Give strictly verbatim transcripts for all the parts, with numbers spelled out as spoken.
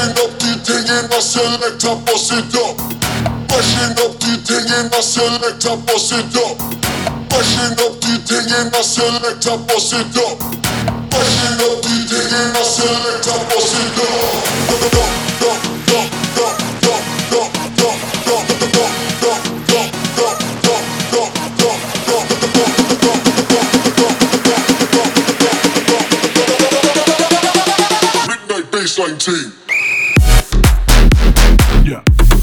Mashing up the thing in my selector, bust it up. Mashing up the thing in my selector, bust it up. Mashing up the thing in my selector, bust it up. Mashing up the thing in my selector, bust it up. Midnight Bassline Team. Yeah.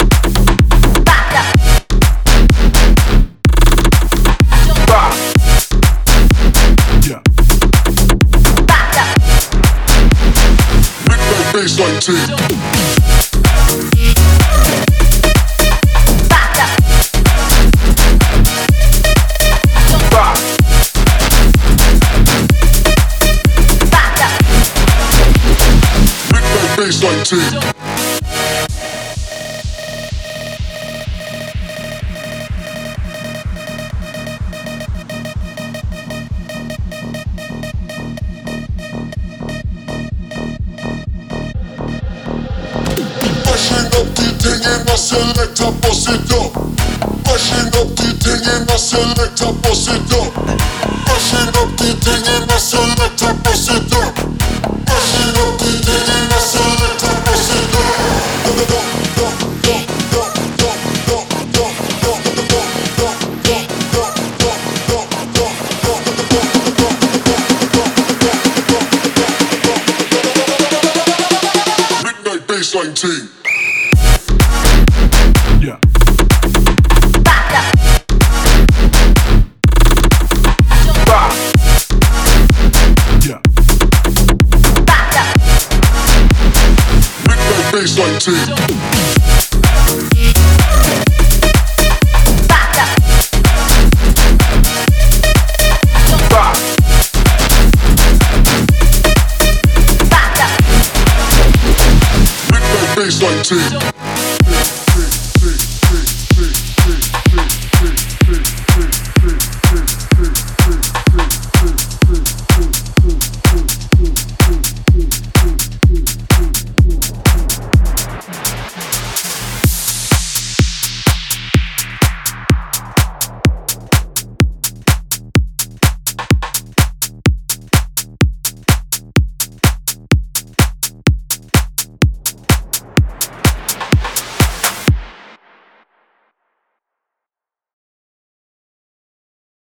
Bassline Team. Midnight Bassline Team. Mashing up the thing in my selector, bust it up. Mashing up the thing in my selector, bust it up. Mashing up the thing in my selector, bust it up. Mashing up the thing in my selector, bust it up. Midnight Bassline Team. Yeah. Yeah. Midnight Bassline Team. Midnight Bassline Team.